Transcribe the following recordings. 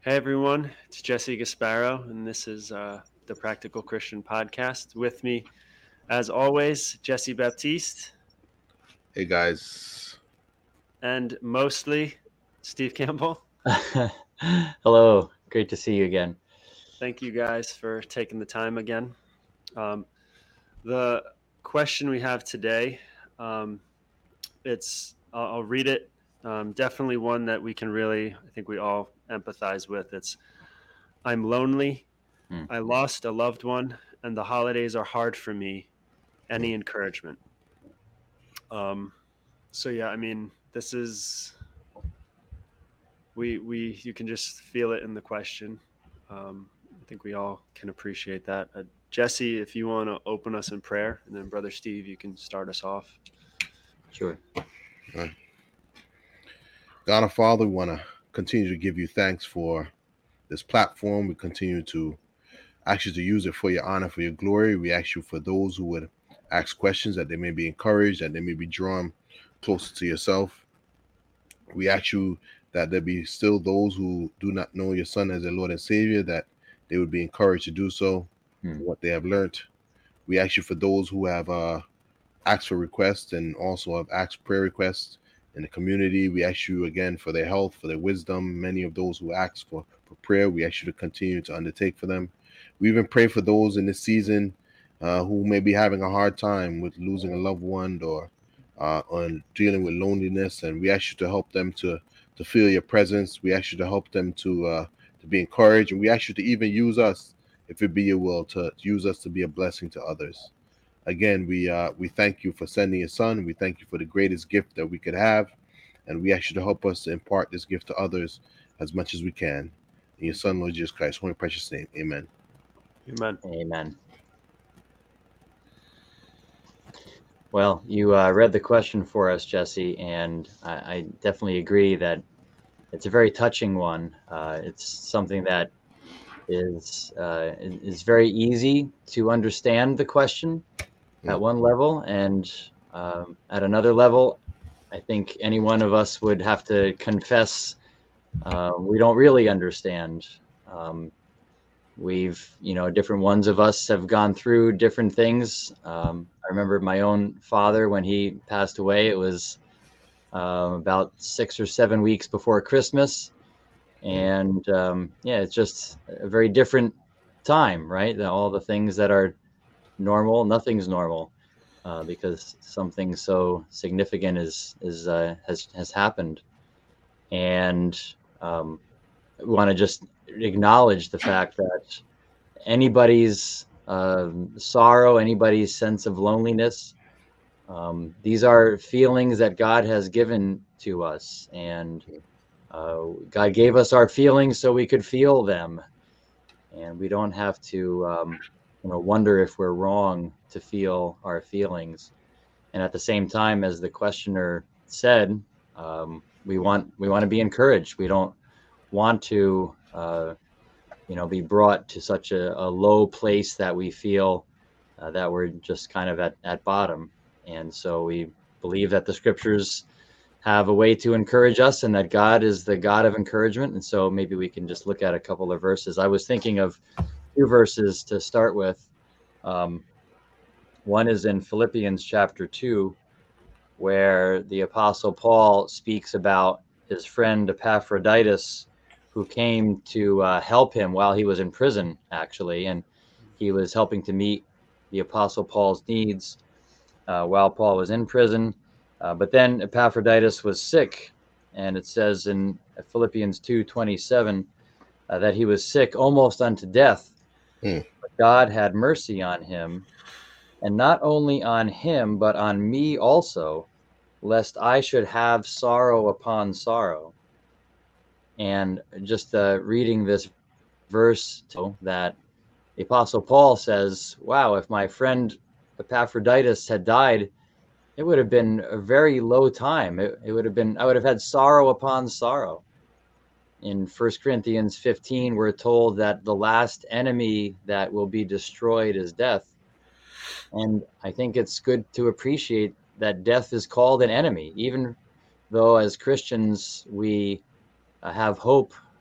Hey everyone, it's Jesse Gasparo, and this is the Practical Christian Podcast. With me, as always, Jesse Baptiste, Hey guys. and mostly Steve Campbell. Hello, great to see you again. Thank you guys for taking the time again. The question we have today, I'll read it. Definitely one that we can really, I think we all empathize with. It's I'm lonely. I lost a loved one, and the holidays are hard for me. Any encouragement? So yeah, I mean, this is we you can just feel it in the question. I think we all can appreciate that. Jesse, if you want to open us in prayer, and then Brother Steve, you can start us off. Sure. God our Father, we want to continue to give you thanks for this platform. We continue to ask you to use it for your honor, for your glory. We ask you for those who would ask questions that they may be encouraged, that they may be drawn closer to yourself. We ask you that there be still those who do not know your Son as their Lord and Savior, that they would be encouraged to do so, what they have learned. We ask you for those who have asked for requests and also have asked prayer requests in the community. We ask you again for their health, for their wisdom. Many of those who ask for prayer, we ask you to continue to undertake for them. We even pray for those in this season who may be having a hard time with losing a loved one or on dealing with loneliness, and we ask you to help them to feel your presence. We ask you to help them to be encouraged, and we ask you to even use us, if it be your will, to use us to be a blessing to others. Again, we thank you for sending your Son. We thank you for the greatest gift that we could have, and we ask you to help us to impart this gift to others as much as we can. In your Son, Lord Jesus Christ, holy precious name, amen. Amen. Amen. Well, you read the question for us, Jesse, and I definitely agree that it's a very touching one. It's something that is very easy to understand the question at one level, and at another level, I think any one of us would have to confess we don't really understand. Different ones of us have gone through different things. I remember my own father, when he passed away, it was about 6 or 7 weeks before Christmas. And it's just a very different time, right? All the things that are normal, nothing's normal because something so significant has happened. And we want to just acknowledge the fact that anybody's sorrow, anybody's sense of loneliness, these are feelings that God has given to us, and God gave us our feelings so we could feel them, and we don't have to wonder if we're wrong to feel our feelings. And at the same time, as the questioner said, we want to be encouraged. We don't want to be brought to such a low place that we feel that we're just kind of at bottom. And so we believe that the scriptures have a way to encourage us, and that God is the God of encouragement. And so maybe we can just look at a couple of verses. I was thinking of 2 verses to start with. One is in Philippians chapter 2, where the Apostle Paul speaks about his friend Epaphroditus, who came to help him while he was in prison, actually. And he was helping to meet the Apostle Paul's needs while Paul was in prison. But then Epaphroditus was sick, and it says in Philippians 2:27 that he was sick almost unto death. But God had mercy on him, and not only on him, but on me also, lest I should have sorrow upon sorrow. And just reading this verse, that the Apostle Paul says, wow, if my friend Epaphroditus had died, it would have been a very low time. It would have been, I would have had sorrow upon sorrow. In 1 Corinthians 15, we're told that the last enemy that will be destroyed is death. And I think it's good to appreciate that death is called an enemy, even though as Christians we have hope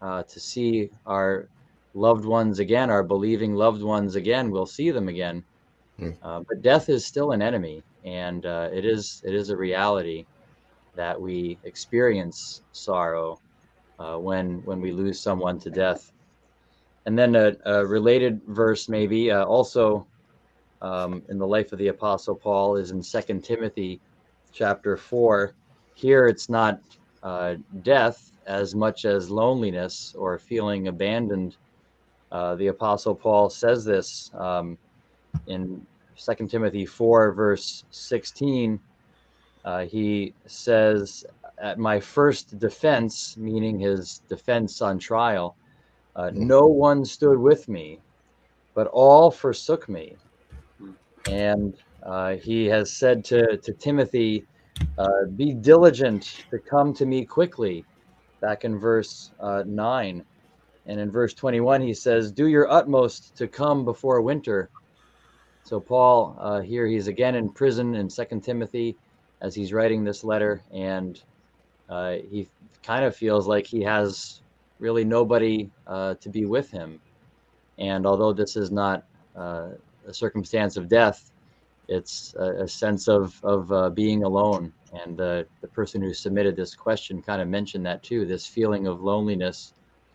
to see our loved ones again, our believing loved ones again. We'll see them again. But death is still an enemy, and it is a reality that we experience sorrow when we lose someone to death. And then a related verse, maybe also in the life of the Apostle Paul, is in 2 Timothy chapter 4. Here it's not death as much as loneliness or feeling abandoned. The Apostle Paul says this in 2 Timothy 4, verse 16. He says, "At my first defense," meaning his defense on trial, "no one stood with me, but all forsook me." And he has said to Timothy, "Be diligent to come to me quickly," back in verse 9. And in verse 21, he says, "Do your utmost to come before winter." So Paul, here he's again in prison in 2 Timothy as he's writing this letter, and he kind of feels like he has really nobody to be with him. And although this is not a circumstance of death, it's a sense of being alone. And the person who submitted this question kind of mentioned that too, this feeling of loneliness.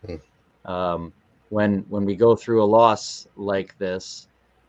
When we go through a loss like this,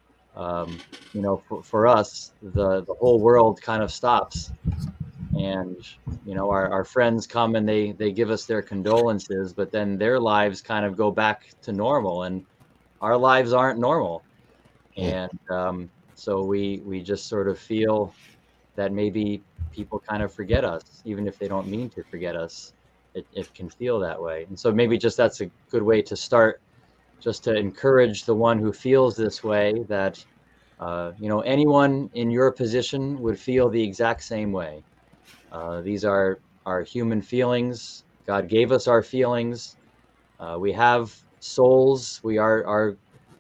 for us, the whole world kind of stops. And, our friends come and they give us their condolences, but then their lives kind of go back to normal, and our lives aren't normal. And so we just sort of feel that maybe people kind of forget us, even if they don't mean to forget us. It can feel that way. And so maybe just that's a good way to start, just to encourage the one who feels this way, that anyone in your position would feel the exact same way. These are our human feelings. God gave us our feelings. We have souls. We are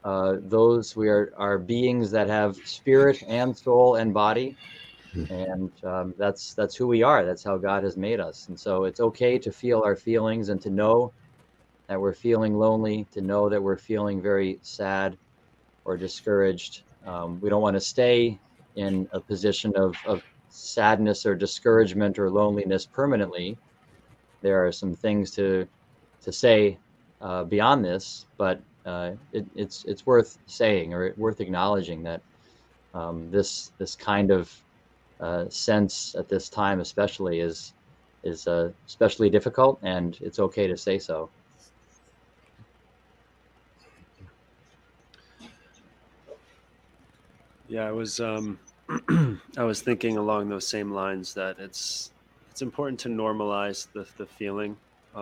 beings that have spirit and soul and body. And that's who we are. That's how God has made us. And so it's okay to feel our feelings and to know that we're feeling lonely, to know that we're feeling very sad or discouraged. We don't want to stay in a position of sadness or discouragement or loneliness permanently. There are some things to say beyond this, but it's worth saying, or worth acknowledging, that this kind of sense at this time especially is especially difficult, and it's okay to say so. Yeah, I was thinking along those same lines, that it's important to normalize the feeling,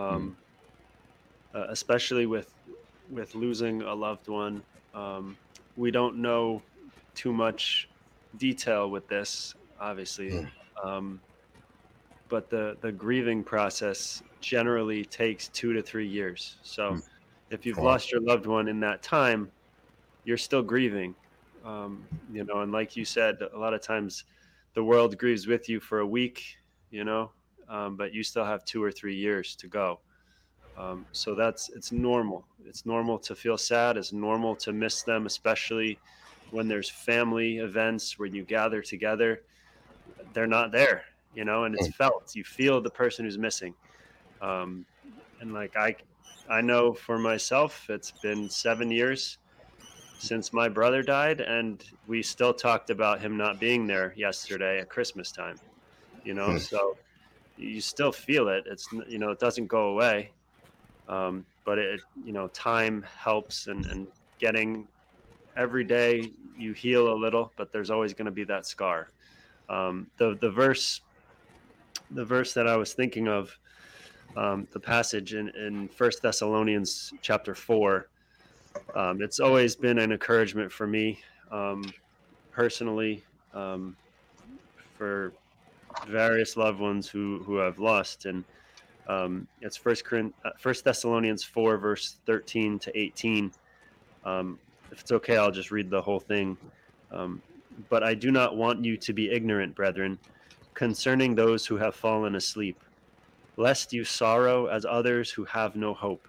especially with losing a loved one. We don't know too much detail with this, obviously, but the grieving process generally takes 2 to 3 years. So if you've lost your loved one in that time, you're still grieving. And like you said, a lot of times the world grieves with you for a week, but you still have 2 or 3 years to go. So it's normal. It's normal to feel sad. It's normal to miss them, especially when there's family events where you gather together. They're not there, and it's felt. You feel the person who's missing. And like I know for myself, it's been 7 years since my brother died, and we still talked about him not being there yesterday at Christmas time, so you still feel it. It's, it doesn't go away. But time helps, and getting every day you heal a little, but there's always going to be that scar. The verse that I was thinking of, the passage in 1 Thessalonians chapter 4, it's always been an encouragement for me, personally, for various loved ones who I've lost. And it's 1 Thessalonians 4, verse 13 to 18. If it's okay, I'll just read the whole thing. But I do not want you to be ignorant, brethren, concerning those who have fallen asleep, lest you sorrow as others who have no hope.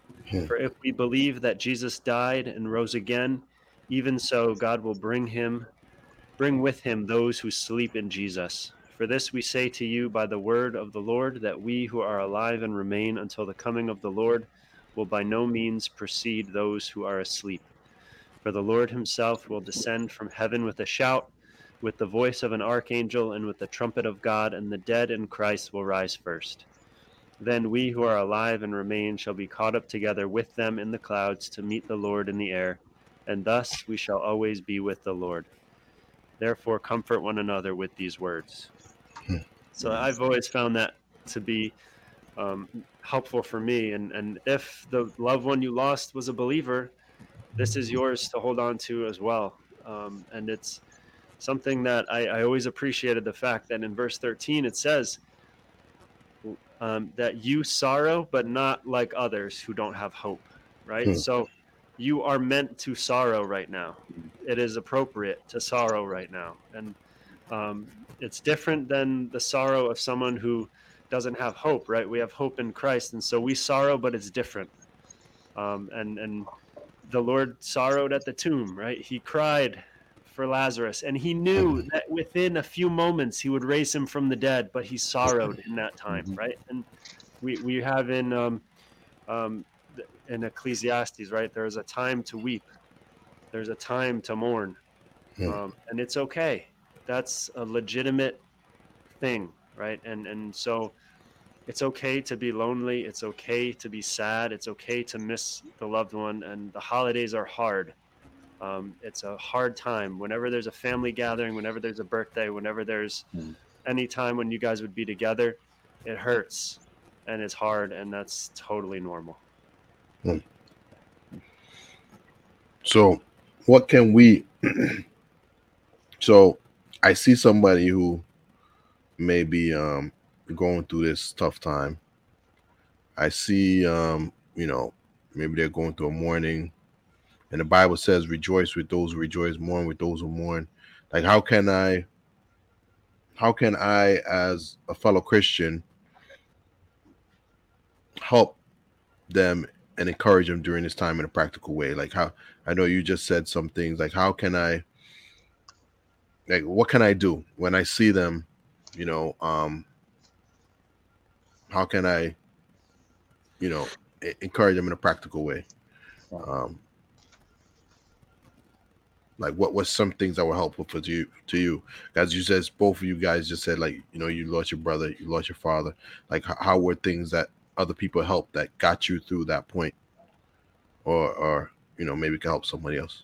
For if we believe that Jesus died and rose again, even so God will bring with him those who sleep in Jesus. For this we say to you by the word of the Lord, that we who are alive and remain until the coming of the Lord will by no means precede those who are asleep. For the Lord himself will descend from heaven with a shout, with the voice of an archangel, and with the trumpet of God, and the dead in Christ will rise first. Then we who are alive and remain shall be caught up together with them in the clouds to meet the Lord in the air, and thus we shall always be with the Lord. Therefore, comfort one another with these words. So I've always found that to be helpful for me. And if the loved one you lost was a believer, this is yours to hold on to as well. And it's something that I always appreciated, the fact that in verse 13 it says that you sorrow, but not like others who don't have hope, right? So you are meant to sorrow right now. It is appropriate to sorrow right now. And it's different than the sorrow of someone who doesn't have hope, right? We have hope in Christ. And so we sorrow, but it's different. And the Lord sorrowed at the tomb, right? He cried for Lazarus, and he knew that within a few moments he would raise him from the dead, but he sorrowed in that time, right? And we have in Ecclesiastes, right? There is a time to weep. There's a time to mourn. And it's okay. That's a legitimate thing, right? And so it's okay to be lonely. It's okay to be sad. It's okay to miss the loved one. And the holidays are hard. It's a hard time. Whenever there's a family gathering, whenever there's a birthday, whenever there's any time when you guys would be together, it hurts and it's hard, and that's totally normal. So what can we so I see somebody who may be going through this tough time. I see maybe they're going through a mourning, and the Bible says rejoice with those who rejoice, mourn with those who mourn. Like how can I as a fellow Christian help them and encourage them during this time in a practical way? Like how, I know you just said some things, like how can I, like what can I do when I see them, how can I encourage them in a practical way? Like what's some things that were helpful to you? As you said, both of you guys just said, like, you lost your brother, you lost your father. Like how were things that other people helped that got you through that point? Or maybe can help somebody else.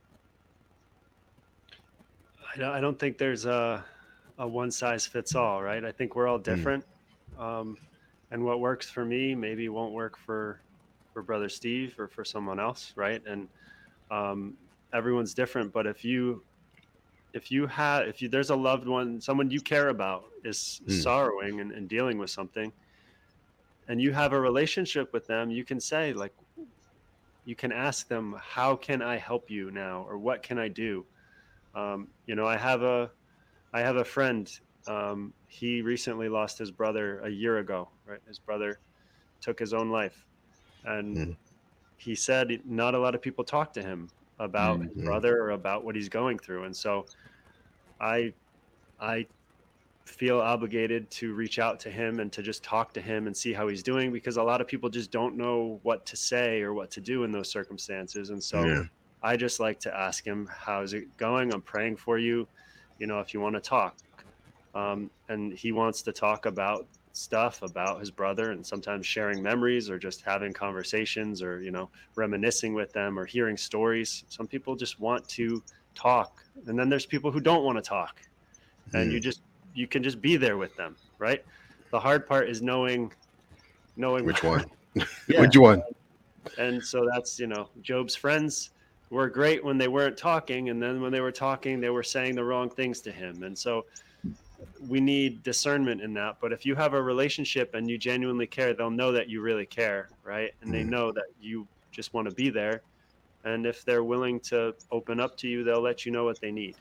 I don't think there's a one size fits all, right? I think we're all different. And what works for me maybe won't work for Brother Steve or for someone else, right? And everyone's different. But if there's a loved one, someone you care about is sorrowing and dealing with something, and you have a relationship with them, you can say, like, you can ask them, how can I help you now? Or what can I do? I have a friend. He recently lost his brother a year ago, right? His brother took his own life. And he said not a lot of people talk to him about his brother or about what he's going through. And so I feel obligated to reach out to him and to just talk to him and see how he's doing, because a lot of people just don't know what to say or what to do in those circumstances. And so I just like to ask him, how's it going? I'm praying for you, if you want to talk. And he wants to talk about stuff about his brother, and sometimes sharing memories or just having conversations or, reminiscing with them or hearing stories. Some people just want to talk. And then there's people who don't want to talk, and you can just be there with them, right? The hard part is knowing which one. Which one. And so that's, Job's friends were great when they weren't talking, and then when they were talking, they were saying the wrong things to him. And so we need discernment in that. But if you have a relationship and you genuinely care, they'll know that you really care, right? And they know that you just want to be there. And if they're willing to open up to you, they'll let you know what they need.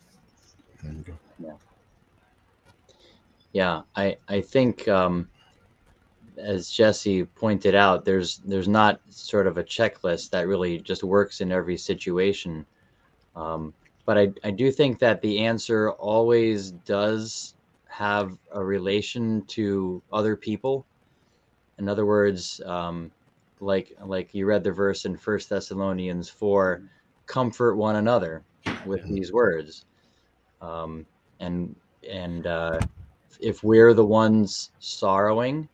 Yeah, I think as Jesse pointed out, there's not sort of a checklist that really just works in every situation. But I do think that the answer always does have a relation to other people. In other words, like you read the verse in 1 Thessalonians 4, comfort one another with these words. Um, and if we're the ones sorrowing,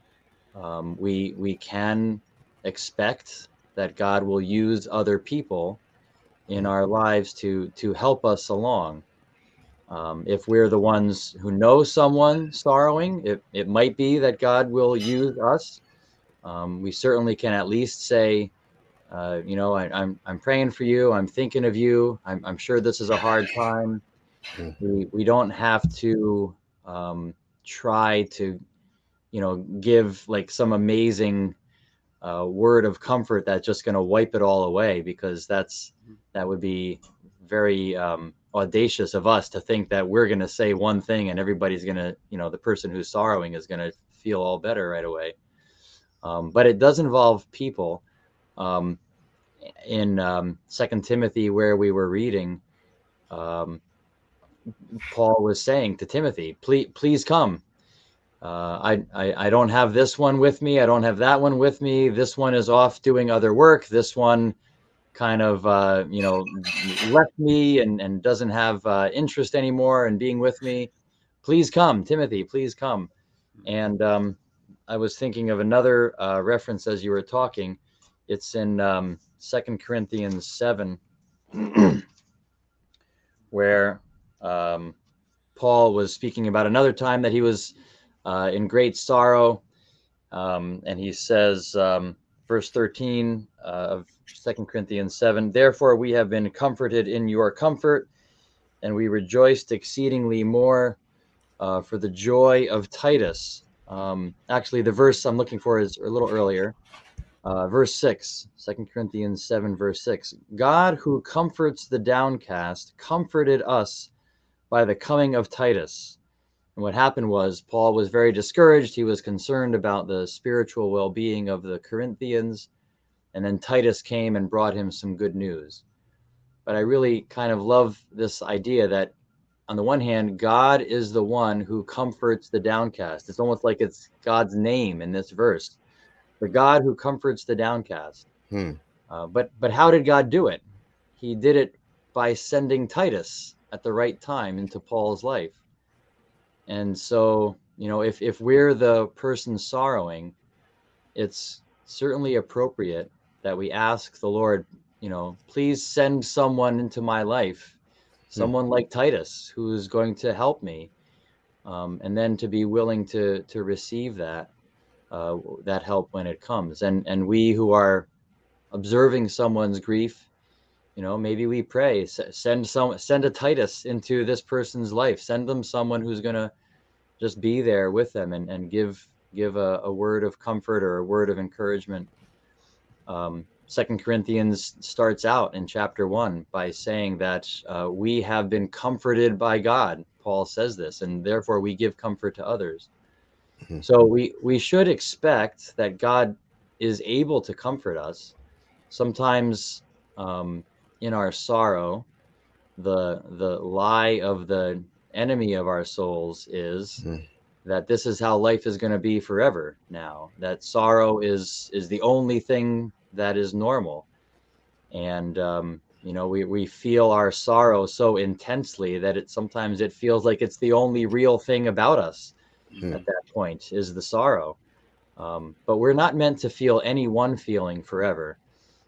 we can expect that God will use other people in our lives to help us along. If we're the ones who know someone sorrowing, it might be that God will use us. We certainly can at least say, I'm praying for you. I'm thinking of you. I'm sure this is a hard time. We don't have to try to, give like some amazing word of comfort that's just going to wipe it all away, because that would be very audacious of us to think that we're going to say one thing and everybody's going to, the person who's sorrowing is going to feel all better right away. But it does involve people. In 2 Timothy, where we were reading, Paul was saying to Timothy, please come. I don't have this one with me. I don't have that one with me. This one is off doing other work. This one kind of, left me and doesn't have interest anymore in being with me. Please come, Timothy, please come. And I was thinking of another reference as you were talking. It's in 2 Corinthians 7, where Paul was speaking about another time that he was in great sorrow. And he says, verse 13 of 2 Corinthians 7, therefore we have been comforted in your comfort, and we rejoiced exceedingly more for the joy of Titus. Actually, the verse I'm looking for is a little earlier. Verse 6, 2 Corinthians 7, verse 6. God, who comforts the downcast, comforted us by the coming of Titus. And what happened was Paul was very discouraged. He was concerned about the spiritual well-being of the Corinthians. And then Titus came and brought him some good news. But I really kind of love this idea that, on the one hand, God is the one who comforts the downcast. It's almost like it's God's name in this verse, the God who comforts the downcast. But how did God do it? He did it by sending Titus at the right time into Paul's life. And so, if we're the person sorrowing, it's certainly appropriate that we ask the Lord, please send someone into my life, someone like Titus, who's going to help me. And then to be willing to receive that help when it comes. And we who are observing someone's grief, maybe we pray, send a Titus into this person's life, send them someone who's going to just be there with them and give a word of comfort or a word of encouragement. 2 Corinthians starts out in chapter 1 by saying that we have been comforted by God. Paul says this, and therefore we give comfort to others. So we should expect that God is able to comfort us. Sometimes in our sorrow, the lie of the enemy of our souls is that this is how life is going to be forever now, that sorrow is the only thing that is normal. And we feel our sorrow so intensely that sometimes it feels like it's the only real thing about us at that point is the sorrow. But we're not meant to feel any one feeling forever.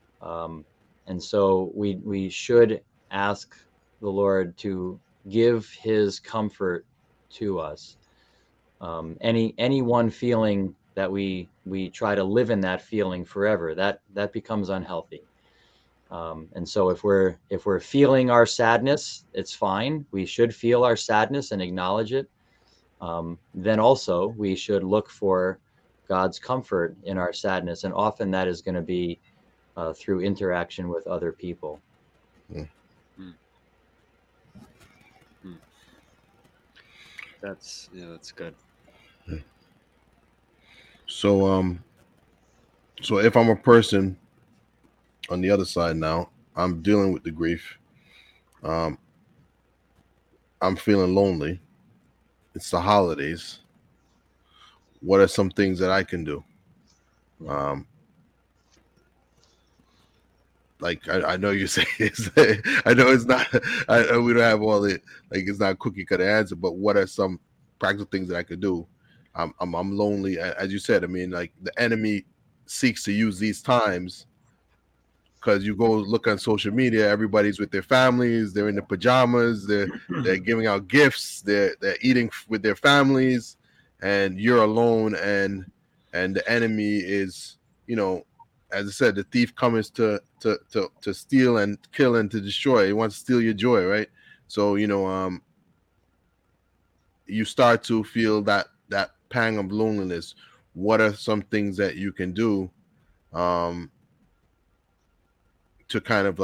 And so we should ask the Lord to give his comfort to us. Any one feeling that we try to live in that feeling forever, that becomes unhealthy. And so if we're feeling our sadness, it's fine. We should feel our sadness and acknowledge it. Then also we should look for God's comfort in our sadness. And often that is going to be through interaction with other people. That's good. So so if I'm a person on the other side now, I'm dealing with the grief. Um, I'm feeling lonely. It's the holidays. What are some things that I can do? Um, like I know you say I know it's not. We don't have all the it's not cookie cutter answer. But what are some practical things that I could do? I'm lonely, as you said. I mean, like the enemy seeks to use these times because you go look on social media, everybody's with their families, they're in their pajamas, they're giving out gifts, they're eating with their families, and you're alone, and the enemy is, as I said, the thief comes to steal and kill and to destroy. He wants to steal your joy, right? So you start to feel that pang of loneliness. What are some things that you can do to kind of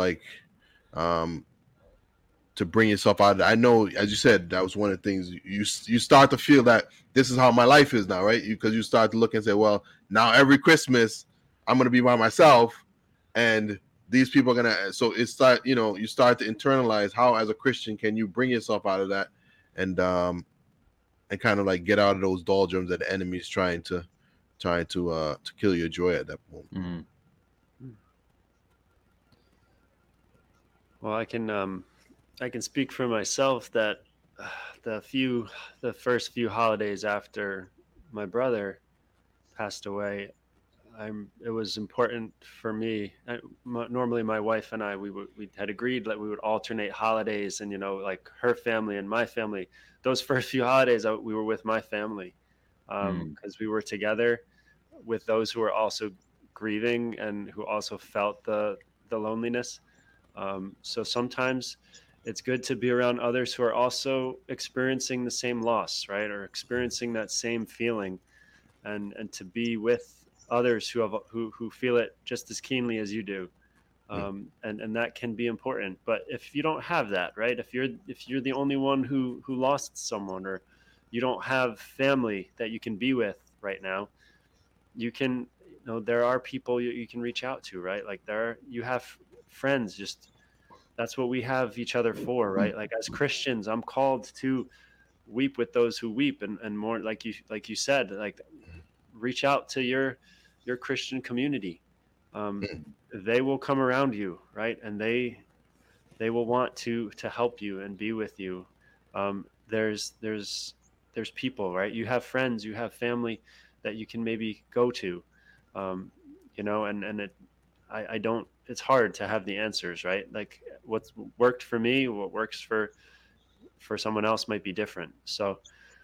to bring yourself out of that? I know, as you said, that was one of the things you start to feel that this is how my life is now, right? Because you start to look and say, well, now every Christmas I'm going to be by myself, and these people are going to, so it start, you start to internalize how, as a Christian, can you bring yourself out of that and kind of get out of those doldrums that the enemy is trying to kill your joy at that moment. Mm-hmm. Well, I can speak for myself that the first few holidays after my brother passed away, it was important for me. Normally, my wife and I, we had agreed that we would alternate holidays, and like her family and my family. Those first few holidays, we were with my family because we were together with those who were also grieving and who also felt the loneliness. So sometimes it's good to be around others who are also experiencing the same loss, right, or experiencing that same feeling, and to be with others who feel it just as keenly as you do, and that can be important. But if you don't have that, right, if you're the only one who lost someone, or you don't have family that you can be with right now, you can, there are people you can reach out to, right? Like you have friends. Just that's what we have each other for, right? Like as Christians, I'm called to weep with those who weep, and more, like you said, like reach out to your Christian community. They will come around you, right? And they will want to help you and be with you. There's people, right? You have friends, you have family that you can maybe go to, and I don't, it's hard to have the answers, right? Like what's worked for me, what works for someone else might be different. So,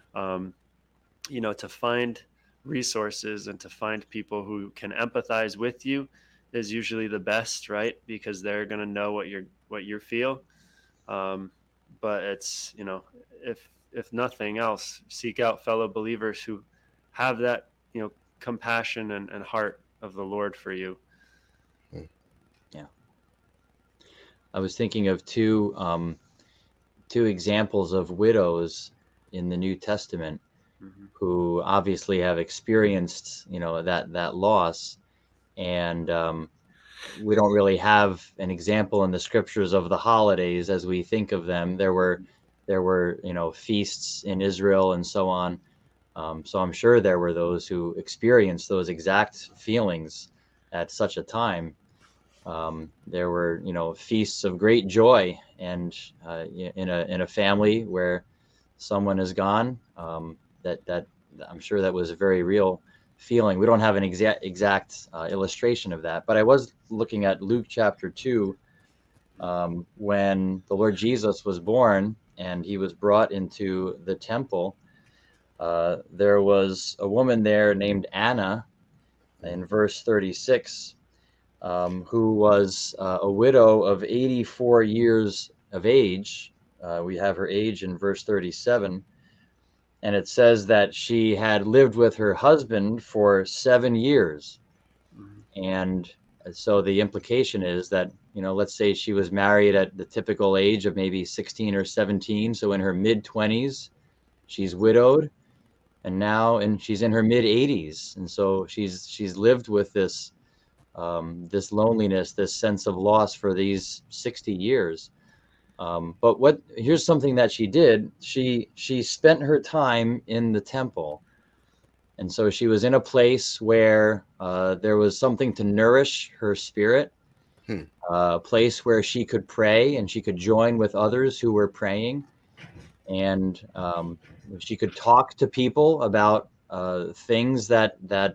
to find resources and to find people who can empathize with you is usually the best, right? Because they're going to know what you feel. But it's, if nothing else, seek out fellow believers who have that, compassion and heart of the Lord for you. Yeah. I was thinking of two examples of widows in the New Testament, mm-hmm. who obviously have experienced, that loss. And we don't really have an example in the scriptures of the holidays as we think of them. There were, feasts in Israel and so on. So I'm sure there were those who experienced those exact feelings at such a time. There were, feasts of great joy, and in a family where someone is gone, that I'm sure that was a very real feeling. We don't have an exact illustration of that, but I was looking at Luke chapter 2, when the Lord Jesus was born and he was brought into the temple. There was a woman there named Anna in verse 36, who was a widow of 84 years of age. We have her age in verse 37. And it says that she had lived with her husband for 7 years. And so the implication is that, let's say she was married at the typical age of maybe 16 or 17. So in her mid-20s, she's widowed. and now, and she's in her mid 80s, and so she's lived with this this loneliness, this sense of loss for these 60 years. But here's something that she did. She spent her time in the temple. And so she was in a place where there was something to nourish her spirit, a place where she could pray and she could join with others who were praying. And she could talk to people about things that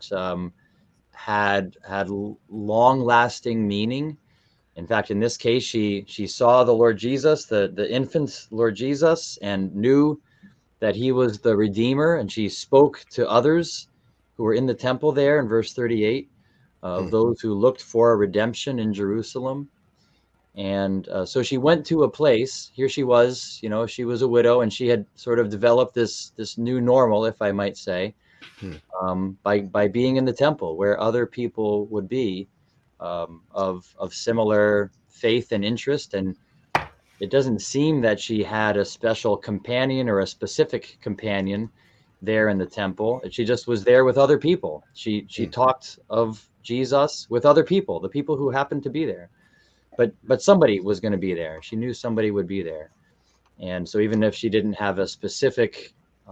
had long-lasting meaning. In fact, in this case, she saw the Lord Jesus, the infant Lord Jesus, and knew that he was the Redeemer, and she spoke to others who were in the temple there in verse 38 of those who looked for a redemption in Jerusalem. And so she went to a place. Here she was, she was a widow, and she had sort of developed this new normal, if I might say, by being in the temple where other people would be of similar faith and interest. And it doesn't seem that she had a special companion or a specific companion there in the temple. She just was there with other people. She talked of Jesus with other people, the people who happened to be there. But somebody was going to be there. She knew somebody would be there. And so even if she didn't have a specific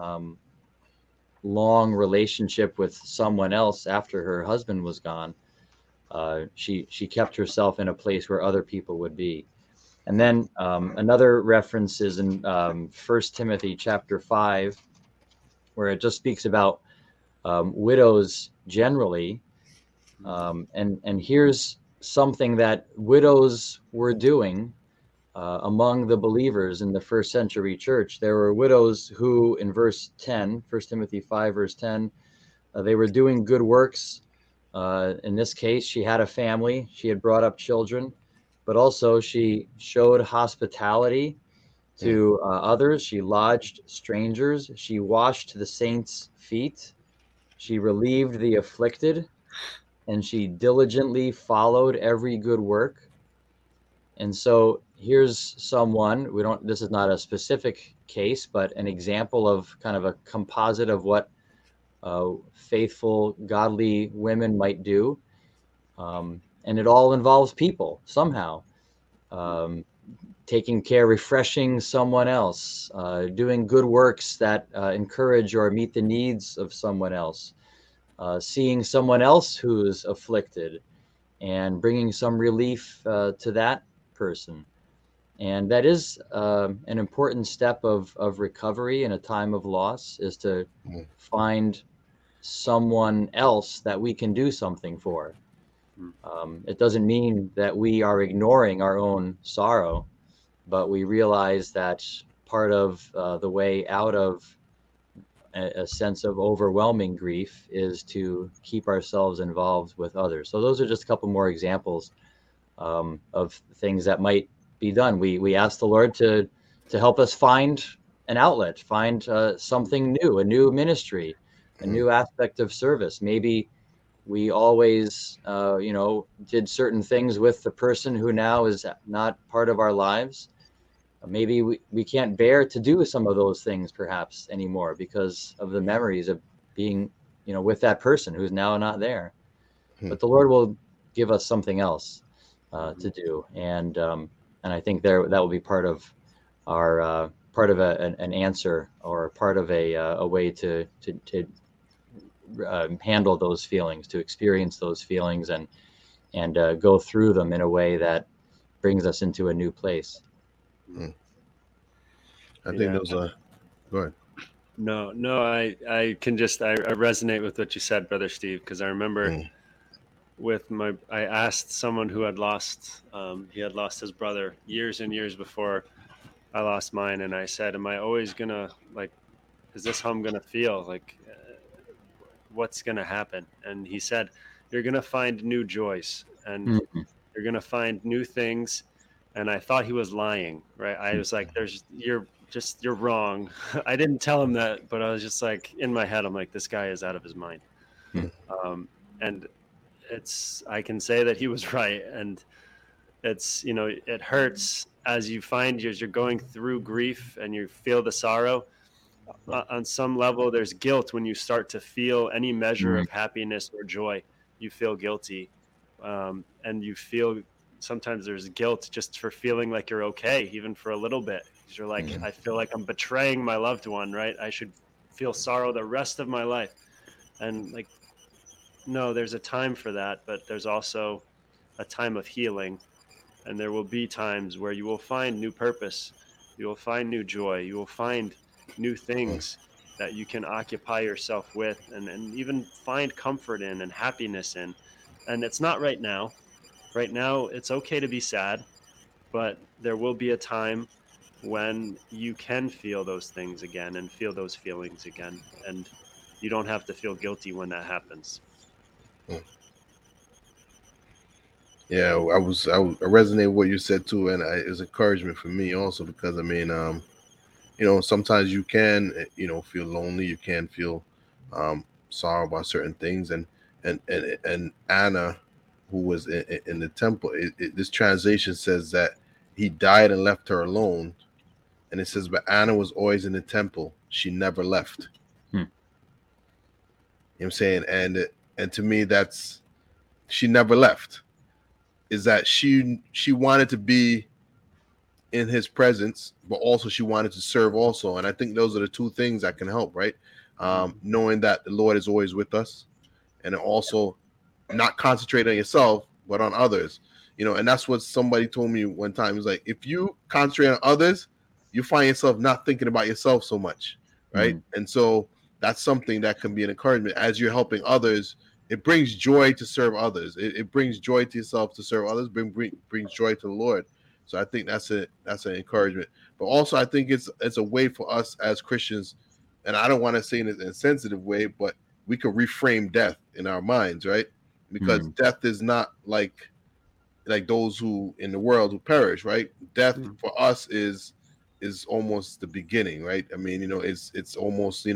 long relationship with someone else after her husband was gone, she kept herself in a place where other people would be. And then another reference is in 1 Timothy chapter 5, where it just speaks about widows generally. And here's something that widows were doing among the believers in the first century church. There were widows who, in verse 10, 1 Timothy 5, verse 10, they were doing good works. In this case, she had a family. She had brought up children. But also she showed hospitality to others. She lodged strangers. She washed the saints' feet. She relieved the afflicted, and she diligently followed every good work. And so here's someone, this is not a specific case, but an example of kind of a composite of what faithful, godly women might do. And it all involves people somehow, taking care, refreshing someone else, doing good works that encourage or meet the needs of someone else, seeing someone else who's afflicted and bringing some relief to that person. And that is an important step of recovery in a time of loss, is to find someone else that we can do something for. It doesn't mean that we are ignoring our own sorrow, but we realize that part of the way out of a sense of overwhelming grief is to keep ourselves involved with others. So those are just a couple more examples of things that might be done. We ask the Lord to help us find an outlet, find something new, a new ministry, a new aspect of service. Maybe we always, did certain things with the person who now is not part of our lives. Maybe we can't bear to do some of those things perhaps anymore because of the memories of being, with that person who's now not there. But the Lord will give us something else to do. And I think that will be part of our, part of an answer, or part of a way to handle those feelings, to experience those feelings and go through them in a way that brings us into a new place. I think those are, go ahead. No, I resonate with what you said, Brother Steve, because I remember I asked someone who had lost, he had lost his brother years and years before I lost mine. And I said, am I always gonna, is this how I'm gonna feel? What's going to happen? And he said, you're going to find new joys, and you're going to find new things. And I thought he was lying, right? I was like, you're wrong. I didn't tell him that, but I was just like, in my head, I'm like, this guy is out of his mind. And I can say that he was right. And it's, it hurts as you find, as you're going through grief and you feel the sorrow. on some level, there's guilt when you start to feel any measure of happiness or joy. You feel guilty, and you feel sometimes there's guilt just for feeling like you're okay, even for a little bit. Because you're like, I feel like I'm betraying my loved one, right? I should feel sorrow the rest of my life. And like, no, there's a time for that, but there's also a time of healing. And there will be times where you will find new purpose, you will find new joy, you will find new things that you can occupy yourself with, and even find comfort in and happiness in. And it's not right now. Right now, it's okay to be sad, but there will be a time when you can feel those things again and feel those feelings again. And you don't have to feel guilty when that happens. Yeah, I resonate with what you said too, and it's encouragement for me also, because I mean, sometimes you can, feel lonely, you can feel sorrow about certain things, and Anna, who was in the temple, this translation says that he died and left her alone, and it says, but Anna was always in the temple; she never left. You know what I'm saying? And to me, that's, she never left. Is that she wanted to be in his presence, but also she wanted to serve also. And I think those are the two things that can help, right? Knowing that the Lord is always with us, and also not concentrate on yourself, but on others. And that's what somebody told me one time. It's like, if you concentrate on others, you find yourself not thinking about yourself so much, right? And so that's something that can be an encouragement as you're helping others. It brings joy to serve others. It brings joy to yourself to serve others. Brings joy to the Lord. So I think that's an encouragement. But also, I think it's a way for us as Christians, and I don't want to say in a sensitive way, but we could reframe death in our minds, right? Because death is not like those who in the world who perish, right? Death for us is almost the beginning, right? I mean, it's almost,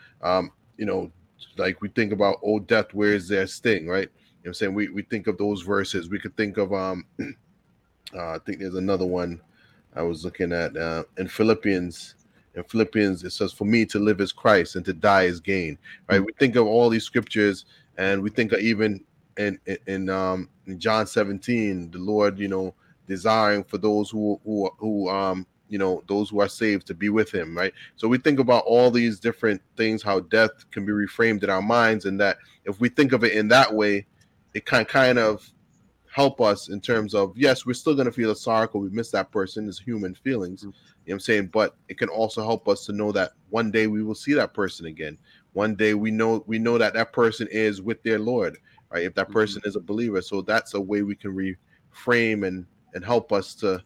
like we think about, oh, death, where is their sting, right? I'm saying, we think of those verses. We could think of I think there's another one I was looking at in Philippians. In Philippians, it says, "For me to live is Christ, and to die is gain." Right? We think of all these scriptures, and we think of even in John 17, the Lord, desiring for those who those who are saved to be with Him. Right? So we think about all these different things, how death can be reframed in our minds, and that if we think of it in that way, it can kind of help us in terms of, yes, we're still going to feel a sorrow because we miss that person, as human feelings, you know what I'm saying? But it can also help us to know that one day we will see that person again. One day we know that person is with their Lord, right? If that person is a believer. So that's a way we can reframe and help us to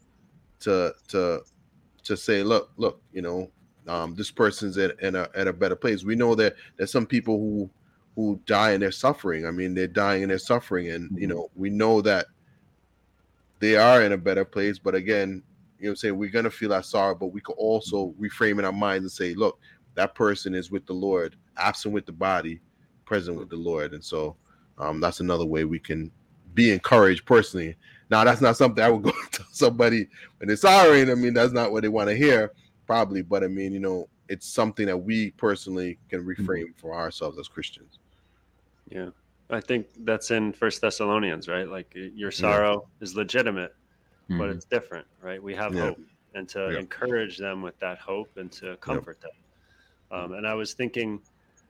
say, look, this person's in a better place. We know that there's some people who die in their suffering. I mean, they're dying in their suffering, and we know that they are in a better place. But again, what I'm saying, we're gonna feel that sorrow, but we could also reframe in our minds and say, look, that person is with the Lord, absent with the body, present with the Lord. And so that's another way we can be encouraged personally. Now, that's not something I would go tell somebody when they're sorry. I mean, that's not what they want to hear, probably. But I mean, it's something that we personally can reframe for ourselves as Christians. Yeah, I think that's in First Thessalonians, right? Like, your sorrow is legitimate, but it's different, right? We have hope, and to encourage them with that hope and to comfort them. And I was thinking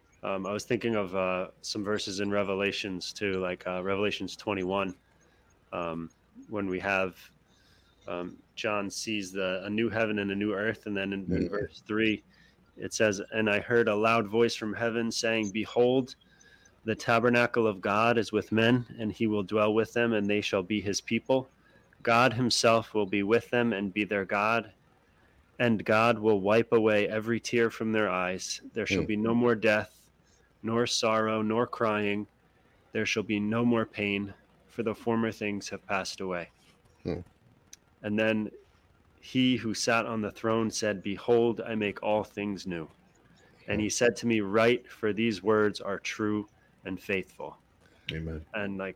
of some verses in Revelations too, like Revelations 21, when we have John sees a new heaven and a new earth, and then in verse 3 it says, "And I heard a loud voice from heaven saying, Behold, the tabernacle of God is with men, and he will dwell with them, and they shall be his people. God himself will be with them and be their God, and God will wipe away every tear from their eyes. There shall be no more death, nor sorrow, nor crying. There shall be no more pain, for the former things have passed away." And then he who sat on the throne said, "Behold, I make all things new." And he said to me, "Write, for these words are true and faithful." Amen. And like,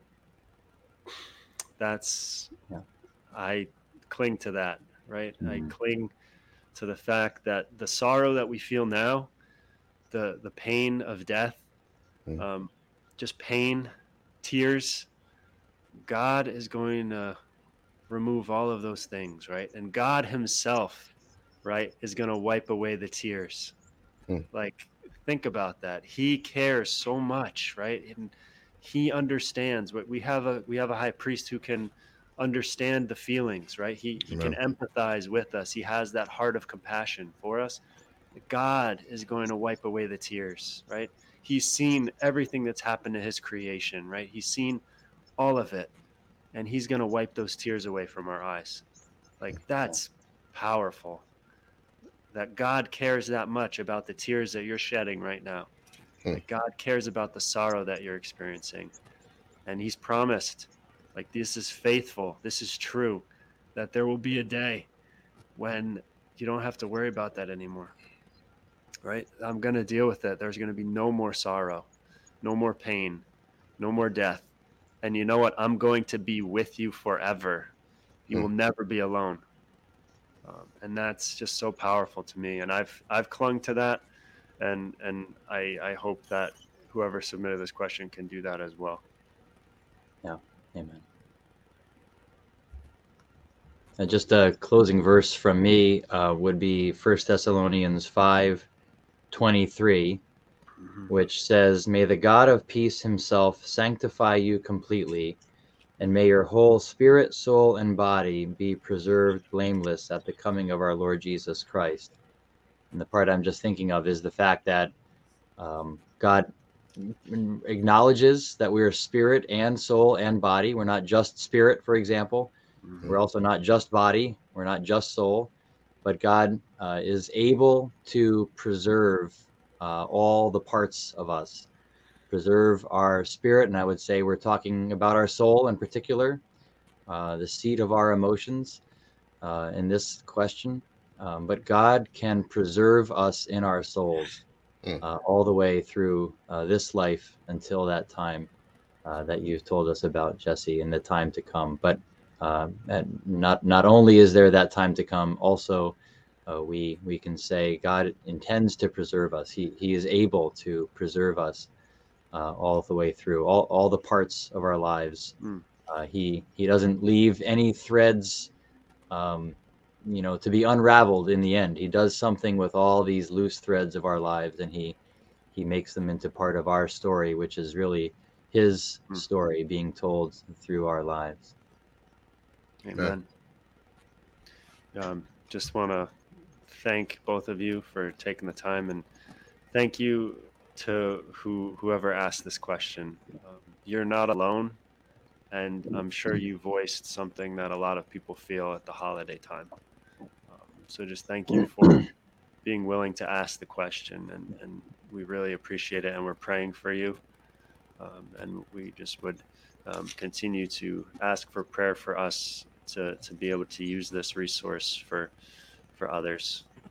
I cling to that, right? I cling to the fact that the sorrow that we feel now the pain of death, just pain, tears. God is going to remove all of those things, right? And God himself, right, is going to wipe away the tears. Like, think about that. He cares so much, right? And he understands what we have a high priest who can understand the feelings, right? He can empathize with us. He has that heart of compassion for us. God is going to wipe away the tears, right? He's seen everything that's happened to his creation, right? He's seen all of it, and he's going to wipe those tears away from our eyes. Like, that's powerful, that God cares that much about the tears that you're shedding right now. Like, God cares about the sorrow that you're experiencing. And he's promised, like, this is faithful, this is true, that there will be a day when you don't have to worry about that anymore, right? I'm going to deal with it. There's going to be no more sorrow, no more pain, no more death. And you know what? I'm going to be with you forever. You will never be alone. And that's just so powerful to me. And I've clung to that. And I hope that whoever submitted this question can do that as well. Yeah. Amen. And just a closing verse from me would be 1 Thessalonians 5:23, which says, "May the God of peace himself sanctify you completely, and may your whole spirit, soul, and body be preserved blameless at the coming of our Lord Jesus Christ." And the part I'm just thinking of is the fact that God acknowledges that we are spirit and soul and body. We're not just spirit, for example. We're also not just body. We're not just soul. But God is able to preserve all the parts of us, preserve our spirit. And I would say we're talking about our soul in particular, the seat of our emotions in this question. But God can preserve us in our souls all the way through this life until that time that you've told us about, Jesse, and the time to come. But not only is there that time to come, also we can say God intends to preserve us. He is able to preserve us all the way through all the parts of our lives. He doesn't leave any threads to be unraveled in the end. He does something with all these loose threads of our lives, and he makes them into part of our story, which is really his story being told through our lives. Amen. Just want to thank both of you for taking the time, and thank you to whoever asked this question. You're not alone, and I'm sure you voiced something that a lot of people feel at the holiday time. So just thank you for being willing to ask the question, and we really appreciate it, and we're praying for you. And we just would continue to ask for prayer for us to be able to use this resource for others.